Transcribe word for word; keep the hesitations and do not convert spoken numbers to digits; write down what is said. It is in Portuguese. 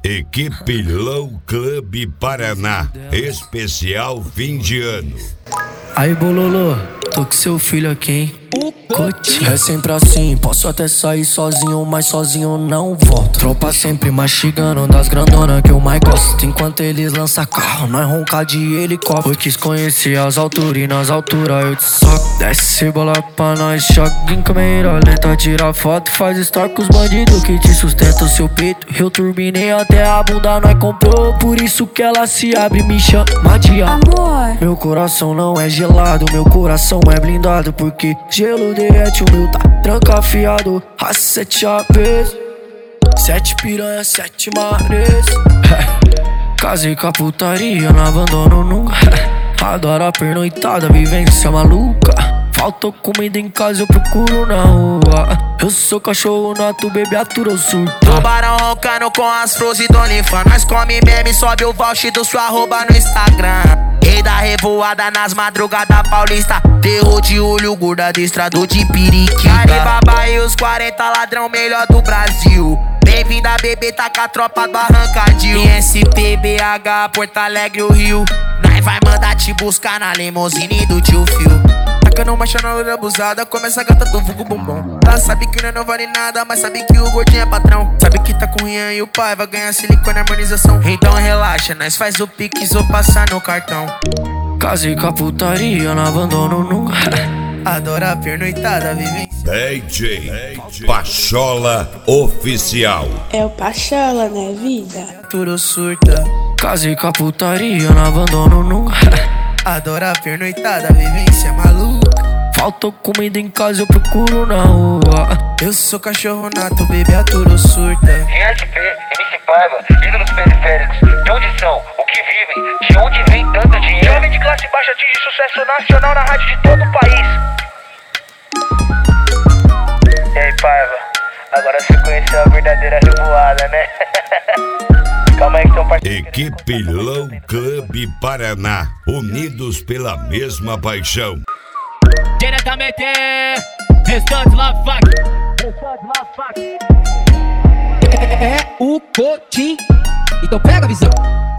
Equipe Low Club Paraná, especial fim de ano. Aí, Bololô, tô com seu filho aqui, hein? Cotinho. É sempre assim, posso até sair sozinho, mas sozinho não volto. Tropa sempre mastigando das grandonas que eu mais gosto. Enquanto eles lançam carro, nós ronca de helicóptero. Eu quis conhecer as alturas e nas alturas eu te soco. Desce bola pra nós, choque em câmera lenta. Tira foto, faz story com os bandidos que te sustentam seu peito. Eu turbinei até a bunda, nós comprou. Por isso que ela se abre e me chama de amor. Meu coração não é gelado, meu coração é blindado. Porque gelo derrete, o meu tá trancafiado. A sete aves, sete piranha, sete mares. Casei com a putaria, não abandono nunca. Adoro a pernoitada, vivência maluca. Faltou comida em casa, eu procuro na rua. Eu sou cachorro nato, bebê atura, eu surto. Tubarão roncando com as flores do Onlyfans. Nós come meme, sobe o voucher do sua arroba no Instagram. Rei da revoada nas madrugadas paulista. Terror de olho, gordo adestrador de periquita. Caribaba e os quarenta ladrão melhor do Brasil. Bem-vinda, bebê, tá com a tropa do Arrancadil. I S P, B H, Porto Alegre, o Rio. Nós vai mandar te buscar na limousine do tio Phil. Tacando marcha na loira abusada, começa a gata do vulgo bombom. Ela sabe que não, não vale nada, mas sabe que o gordinho é patrão. Sabe que tá com o Rian e o pai vai ganhar silicone e harmonização. Então relaxa, nós faz o pix ou passar no cartão. Casei com a putaria, não abandono nunca. Adora a pernoitada, vivência. D J Pachola Oficial. É o Pachola, né, vida? Tudo surta. Casei com a putaria, não abandono nunca. Adora a pernoitada, vivência maluca. Faltou comida em casa, eu procuro na rua. Eu sou cachorro nato, bebê aturo surta. I S P, M C Paiva, ídolos periféricos. De onde são? O que vivem? De onde vem tanto dinheiro? Jovem de classe baixa atinge sucesso nacional na rádio de todo o país. E aí, Paiva? Agora você conheceu a verdadeira revoada, né? Calma aí que estão participando. Equipe Low Club Paraná, unidos pela mesma paixão. Diretamente, restante lá, fac. Restante lá, fac. É o Cotinho. Então pega a visão.